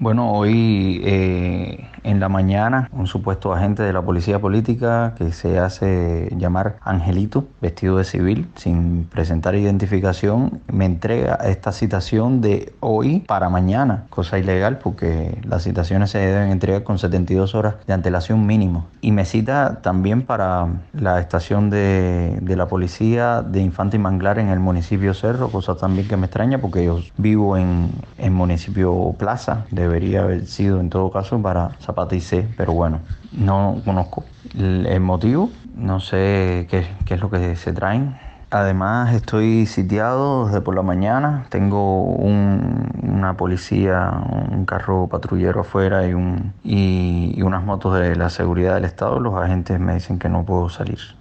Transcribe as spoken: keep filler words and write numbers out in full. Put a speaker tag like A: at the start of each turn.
A: Bueno, hoy eh, en la mañana un supuesto agente de la policía política que se hace llamar Angelito, vestido de civil, sin presentar identificación, me entrega esta citación de hoy para mañana, cosa ilegal porque las citaciones se deben entregar con setenta y dos horas de antelación mínimo. Y me cita también para la estación de, de la policía de Infante y Manglar en el municipio Cerro, cosa también que me extraña porque yo vivo en, en municipio Plaza, debería haber sido en todo caso para Zapata y C, pero bueno, no conozco el, el motivo, no sé qué, qué es lo que se traen. Además estoy sitiado desde por la mañana, tengo un- una policía, un carro patrullero afuera y, un, y, y unas motos de la seguridad del estado. Los agentes me dicen que no puedo salir.